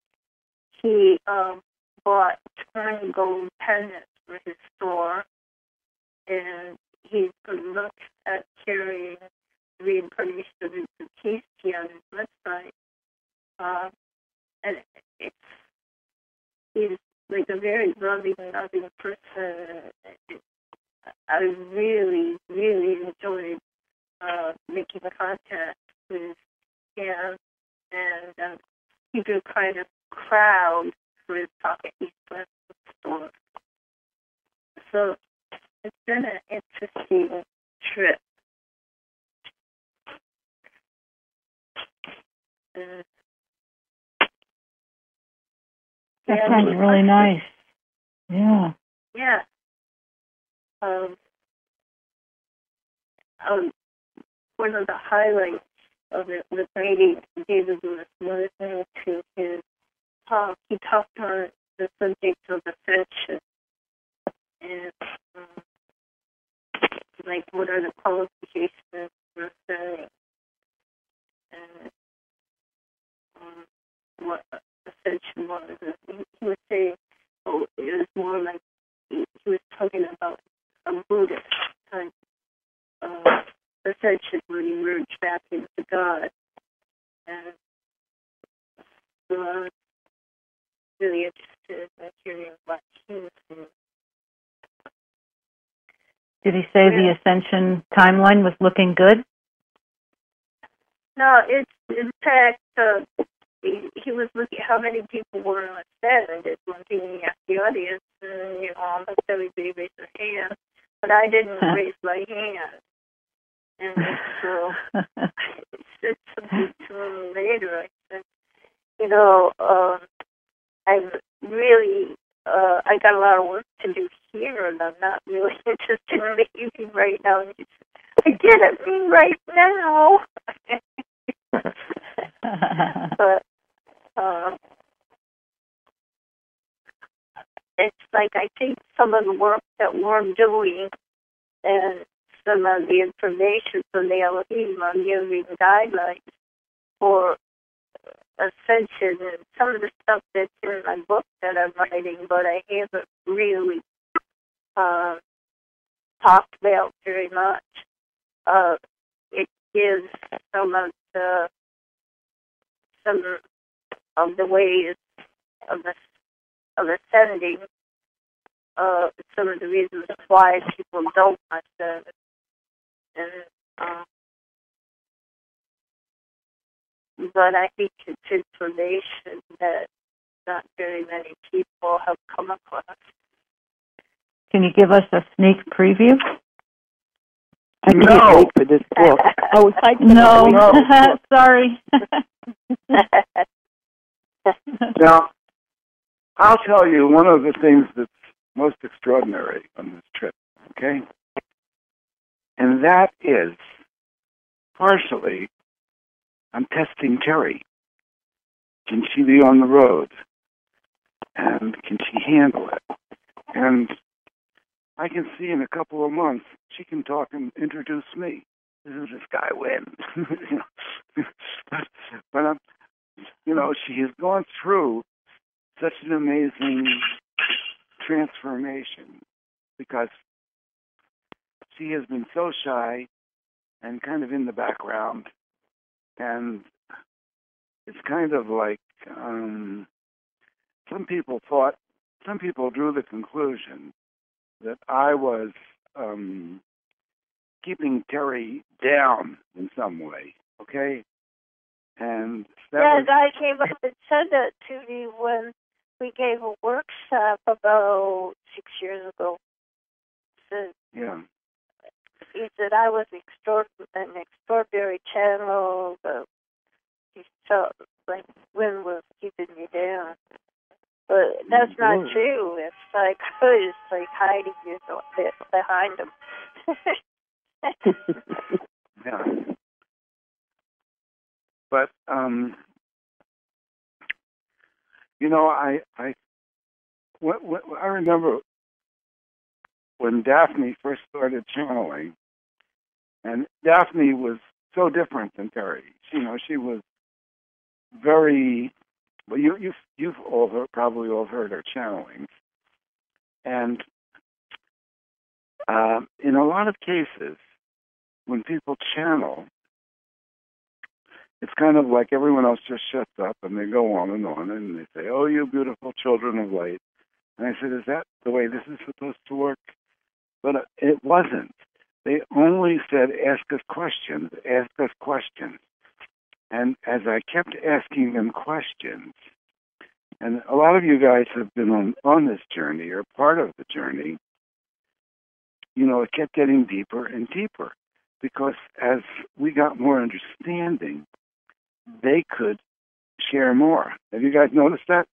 he um, bought twenty gold pendants for his store, and he's going to look at carrying Reincarnation of Edgar Casey on his website. Uh, and it's, he's like a very loving, loving person. It, I really, really enjoyed uh, making contact with him, and uh, he drew kind of crowd for his talk at East West Bookstore. So it's been an interesting trip. Uh, that sounds really nice. Yeah. Yeah. Um, um, one of the highlights of it was reading David Lewis listening to his talk. He talked on the subject of ascension and um, like what are the qualifications for ascending, and um, what ascension was. And he, he was saying, oh, it was more like he, he was talking about a Buddhist type of ascension when he merged back into God. And so I was really interested to hearing what he was doing. Did he say the ascension timeline was looking good? No, it's, in fact, uh, he, he was looking at how many people were ascended when he asked the audience, and, you know, almost everybody raised their hand, but I didn't raise my hand. And so I said something to him later. I said, you know, um, I'm really, uh, I got a lot of work to do here, and I'm not really interested in leaving right now. And he said, I didn't mean right now. But uh, it's like I think some of the work that we're doing and some of the information from the Elohim are giving guidelines for ascension and some of the stuff that's in my book that I'm writing, but I haven't really uh, talked about very much. Uh, it gives some of the some of the ways of the of ascending, uh, some of the reasons why people don't ascend, and uh, but I think it's information that not very many people have come across. Can you give us a sneak preview? I can't No. wait for this book. Oh, I can No, No. sorry. Now, I'll tell you one of the things that's most extraordinary on this trip, okay? And that is, partially, I'm testing Terry. Can she be on the road? And can she handle it? And I can see in a couple of months, she can talk and introduce me. This is this guy wins. You know? but, but I'm, you know, she has gone through such an amazing transformation because she has been so shy and kind of in the background. And it's kind of like um, some people thought, some people drew the conclusion that I was um, keeping Terry down in some way, okay? And that yeah, was, a guy came up and said that to me when we gave a workshop about six years ago. So yeah. he said I was extraord- an extraordinary channel. But he felt like Wynn was keeping me down. But that's not Mm-hmm. true. It's like I was like hiding you know, behind him. Yeah. But um, you know, I I what, what, I remember when Daphne first started channeling, and Daphne was so different than Terry. You know, she was very well. You you've you've all heard, probably all heard her channeling, and um, in a lot of cases, when people channel, it's kind of like everyone else just shuts up and they go on and on and they say, "Oh, you beautiful children of light." And I said, "Is that the way this is supposed to work?" But it wasn't. They only said, "Ask us questions, ask us questions." And as I kept asking them questions, and a lot of you guys have been on, on this journey or part of the journey, you know, it kept getting deeper and deeper because as we got more understanding, they could share more. Have you guys noticed that?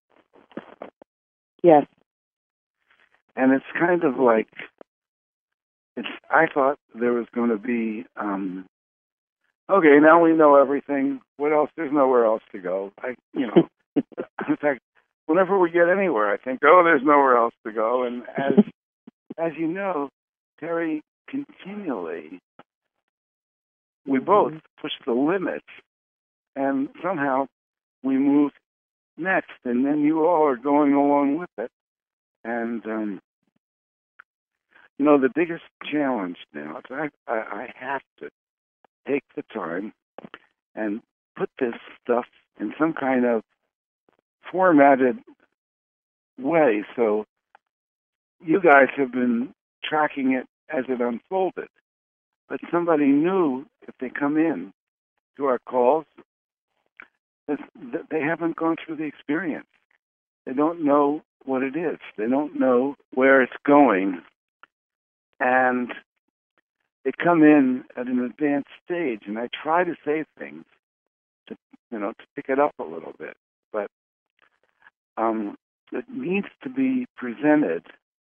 Yes. And it's kind of like, it's. I thought there was going to be, um, okay, now we know everything. What else? There's nowhere else to go. I, you know, in fact, whenever we get anywhere, I think, oh, there's nowhere else to go. And as, as you know, Terry continually, we both push the limits, and somehow we move next, and then you all are going along with it. And um, you know, the biggest challenge now is I, I, I have to take the time and put this stuff in some kind of formatted way. So you guys have been tracking it as it unfolded. But somebody knew if they come in to our calls that they haven't gone through the experience. They don't know what it is. They don't know where it's going. And they come in at an advanced stage, and I try to say things to, you know, to pick it up a little bit. But um, it needs to be presented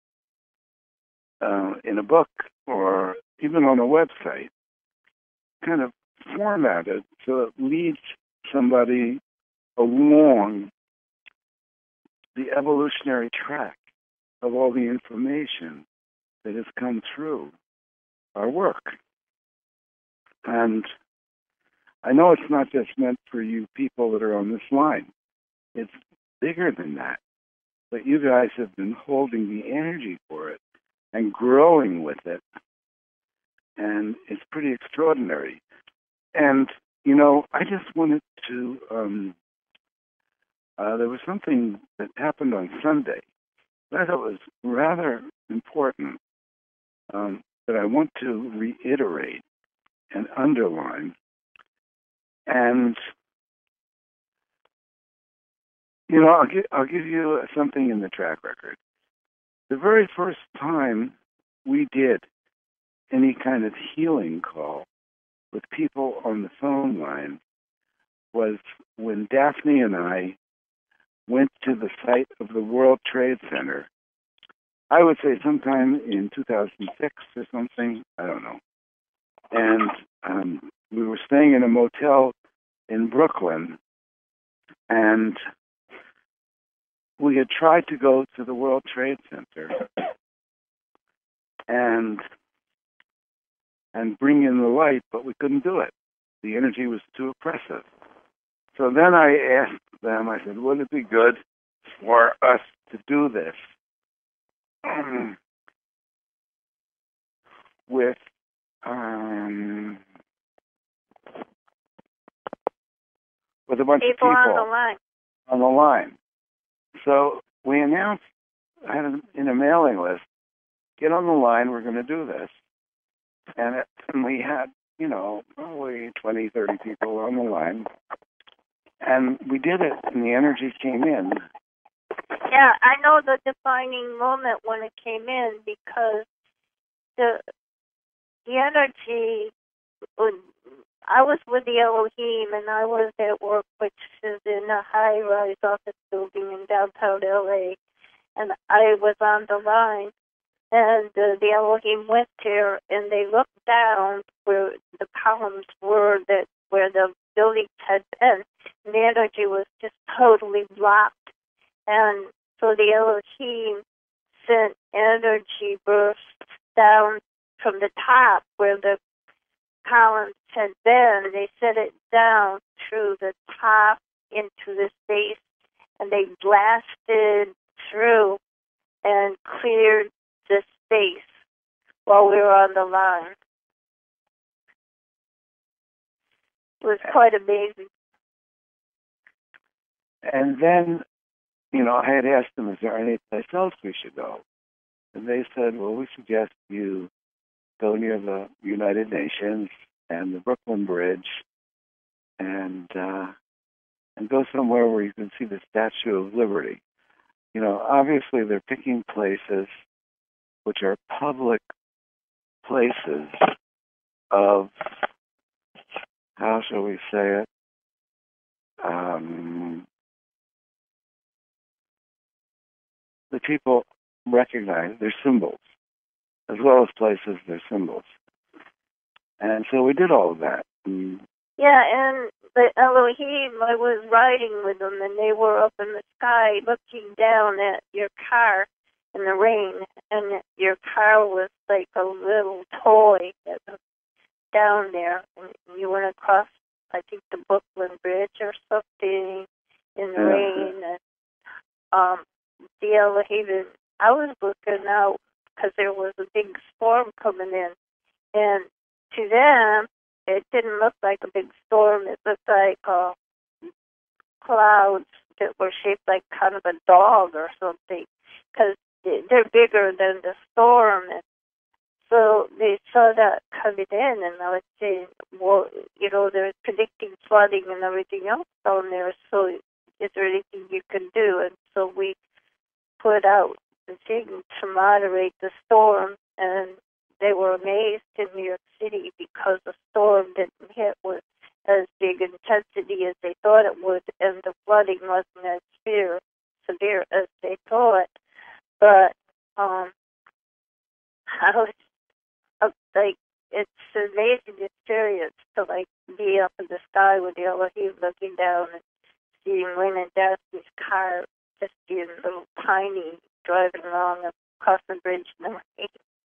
uh, in a book or even on a website, kind of formatted so it leads somebody along the evolutionary track of all the information that has come through our work. And I know it's not just meant for you people that are on this line. It's bigger than that. But you guys have been holding the energy for it and growing with it. And it's pretty extraordinary. And, you know, I just wanted to, um, uh, there was something that happened on Sunday that I thought was rather important um, that I want to reiterate and underline. And, you know, I'll, give, I'll give you something in the track record. The very first time we did any kind of healing call with people on the phone line was when Daphne and I went to the site of the World Trade Center. I would say sometime in two thousand six or something. I don't know. And um, we were staying in a motel in Brooklyn, and we had tried to go to the World Trade Center and and bring in the light, but we couldn't do it. The energy was too oppressive. So then I asked them, I said, would it be good for us to do this um, with um, with a bunch people of people on the line? On the line. So we announced, I had in a mailing list, get on the line, we're going to do this. And, it, and we had, you know, probably twenty, thirty people on the line. And we did it, and the energy came in. Yeah, I know the defining moment when it came in, because the the energy, I was with the Elohim, and I was at work, which is in a high-rise office building in downtown L A, and I was on the line, and uh, the Elohim went there, and they looked down where the columns were, that where the buildings had been, and the energy was just totally blocked. And so the Elohim sent energy bursts down from the top where the columns had been. They sent it down through the top into the space, and they blasted through and cleared the space while we were on the line. It was quite amazing. And then, you know, I had asked them, is there any place else we should go? And they said, well, we suggest you go near the United Nations and the Brooklyn Bridge and uh, and go somewhere where you can see the Statue of Liberty. You know, obviously they're picking places which are public places of, how shall we say it, um, the people recognize their symbols, as well as places, their symbols. And so we did all of that. And yeah, and the Elohim, I was riding with them, and they were up in the sky looking down at your car in the rain, and your car was like a little toy down there. And you went across, I think, the Brooklyn Bridge or something in the yeah. rain. And um, the Elohim, I was looking out because there was a big storm coming in, and to them, it didn't look like a big storm. It looked like uh, clouds that were shaped like kind of a dog or something, because they're bigger than the storm. And so they saw that coming in, and I was saying, well, you know, they're predicting flooding and everything else down there, so is there anything you can do? And so we put out the thing to moderate the storm, and they were amazed in New York City because the storm didn't hit with as big intensity as they thought it would, and the flooding wasn't as severe, severe as they thought. But um, I was uh, like, it's an amazing experience to like be up in the sky with the Elohim looking down and seeing Wayne and Daphne's car just being little tiny, driving along across the bridge in the rain.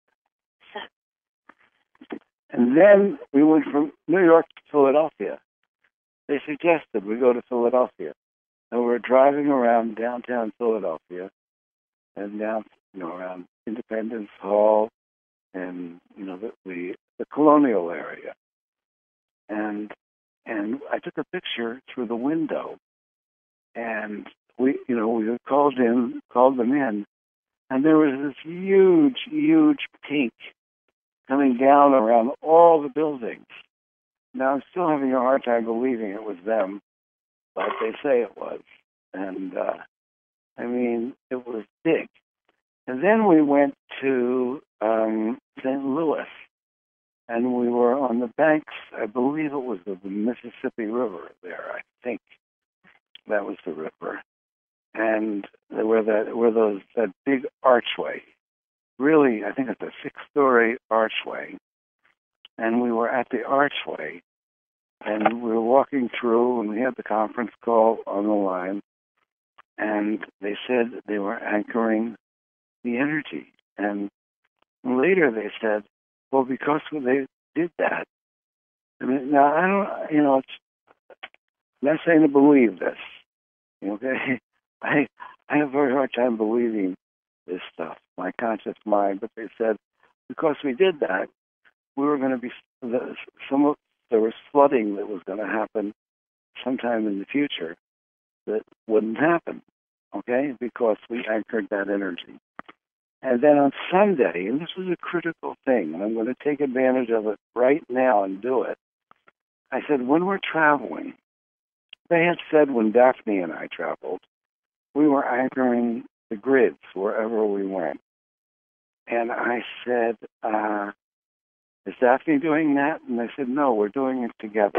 And then we went from New York to Philadelphia. They suggested we go to Philadelphia. And we were driving around downtown Philadelphia and down, you know, around Independence Hall and, you know, the, the, the colonial area. And and I took a picture through the window. And we, you know, we called in, called them in, and there was this huge, huge peak coming down around all the buildings. Now, I'm still having a hard time believing it was them, but they say it was. And, uh, I mean, it was big. And then we went to um, Saint Louis, and we were on the banks, I believe it was of the Mississippi River there, I think. That was the river. And there were that were those that big archway. Really, I think it's a six-story archway. And we were at the archway, and we were walking through, and we had the conference call on the line, and they said they were anchoring the energy. And later they said, well, because they did that. I mean, now, I don't, you know, it's, I'm not saying to believe this, okay? I I have a very hard time believing this stuff, my conscious mind, but they said, because we did that, we were going to be, some of, there was flooding that was going to happen sometime in the future that wouldn't happen, okay, because we anchored that energy. And then on Sunday, and this was a critical thing, and I'm going to take advantage of it right now and do it, I said, when we're traveling, they had said when Daphne and I traveled, we were anchoring the grids wherever we went. And I said, uh, is Daphne doing that? And they said, no, we're doing it together.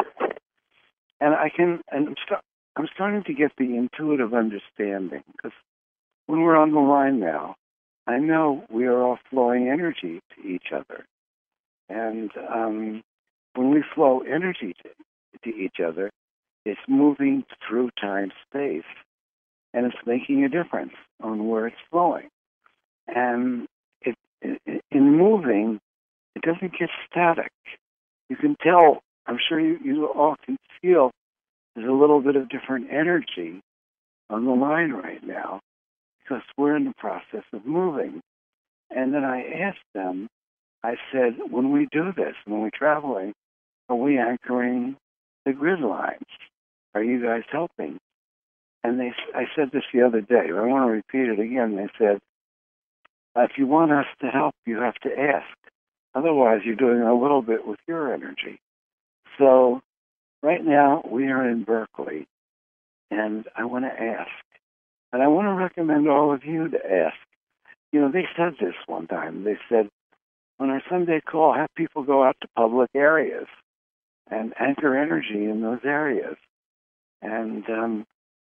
And I can, and I'm, st- I'm starting to get the intuitive understanding, because when we're on the line now, I know we are all flowing energy to each other. And um, when we flow energy to, to each other, it's moving through time-space, and it's making a difference on where it's flowing. And it, it, in moving, it doesn't get static. You can tell, I'm sure you, you all can feel there's a little bit of different energy on the line right now, because we're in the process of moving. And then I asked them, I said, when we do this, when we're traveling, are we anchoring the grid lines? Are you guys helping? And they, I said this the other day, but I want to repeat it again. They said, if you want us to help, you have to ask. Otherwise, you're doing a little bit with your energy. So right now, we are in Berkeley, and I want to ask. And I want to recommend all of you to ask. You know, they said this one time. They said, on our Sunday call, have people go out to public areas and anchor energy in those areas. And um,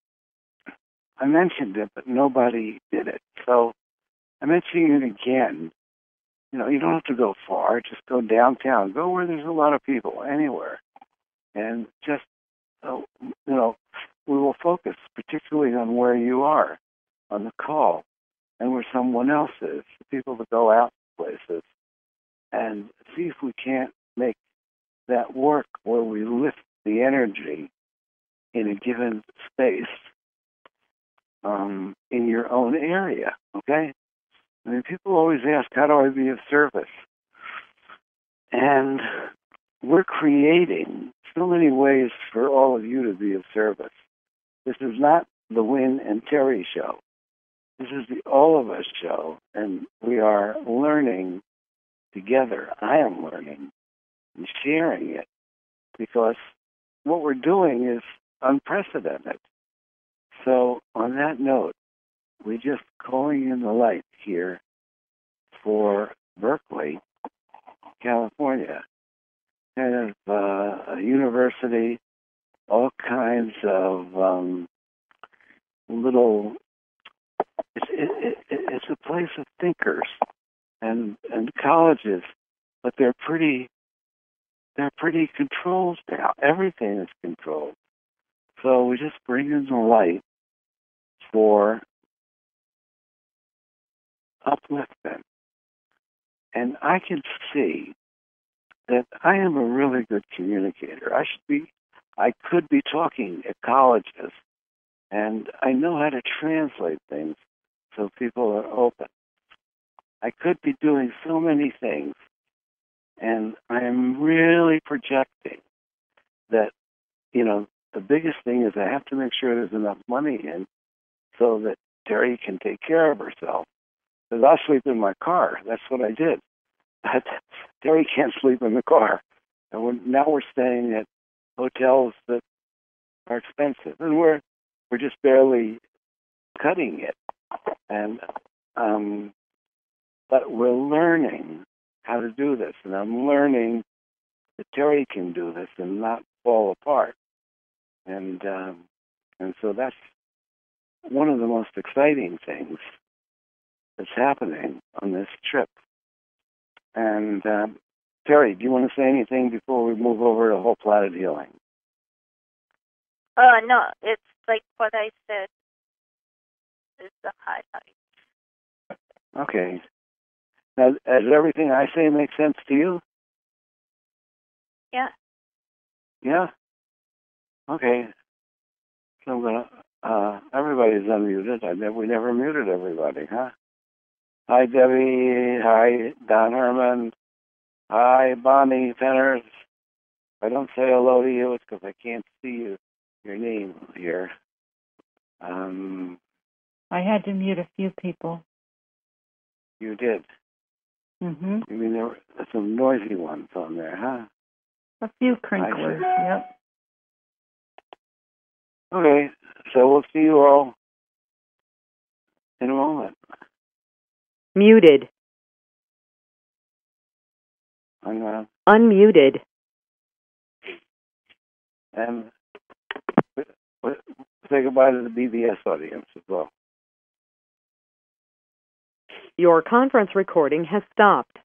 I mentioned it, but nobody did it. So I'm mentioning it again. You know, you don't have to go far. Just go downtown. Go where there's a lot of people, anywhere. And just, uh, you know, we will focus particularly on where you are on the call and where someone else is, the people that go out places, and see if we can't make that work where we lift the energy in a given space um, in your own area, okay? I mean, people always ask, how do I be of service? And we're creating so many ways for all of you to be of service. This is not the Win and Terry show. This is the All of Us show, and we are learning together. I am learning and sharing it because what we're doing is unprecedented. So on that note, we're just calling in the light here for Berkeley, California, kind of uh, a university, all kinds of um, little. It's it, it, it's a place of thinkers and and colleges, but they're pretty they're pretty controlled now. Everything is controlled. So we just bring in the light for upliftment. And I can see that I am a really good communicator. I should be, I could be talking at colleges, and I know how to translate things so people are open. I could be doing so many things, and I am really projecting that, you know, the biggest thing is I have to make sure there's enough money in so that Terry can take care of herself. Because I'll sleep in my car. That's what I did. But Terry can't sleep in the car. And we're, now we're staying at hotels that are expensive. And we're we're just barely cutting it. And um, but we're learning how to do this. And I'm learning that Terry can do this and not fall apart. And um, and so that's one of the most exciting things that's happening on this trip. And um, Terry, do you want to say anything before we move over to whole planet healing? Uh, no, it's like what I said is the highlight. Okay. Now, does everything I say make sense to you? Yeah. Yeah? Okay. So I'm going to, uh, everybody's unmuted. I never, we never muted everybody, huh? Hi, Debbie. Hi, Don Herman. Hi, Bonnie Fenners. If I don't say hello to you, it's because I can't see you, your name here. Um, I had to mute a few people. You did? Mm-hmm. You mean there were some noisy ones on there, huh? A few crinklers, yep. Okay, so we'll see you all in a moment. Muted. I'm gonna Unmuted. and say goodbye to the B B S audience as well. Your conference recording has stopped.